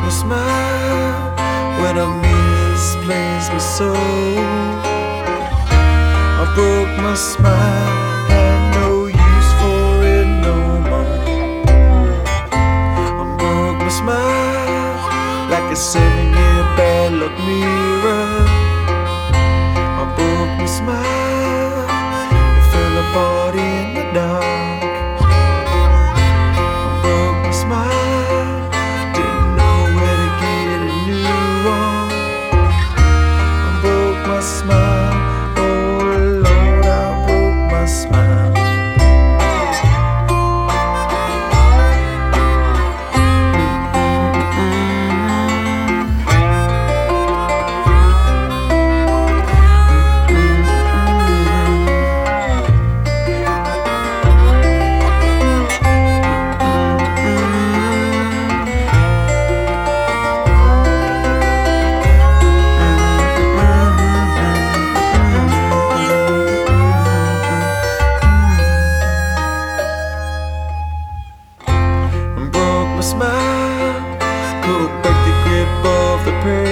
my smile when I misplaced my soul. I broke my smile, had no use for it no more. I broke my smile like a 7-year bad luck mirror. I broke my smile, it fell apart in the dark. I broke my smile, didn't know where to get a new one. I broke my smile, oh Lord, I broke my smile. Smile, pull back the grip of the pain.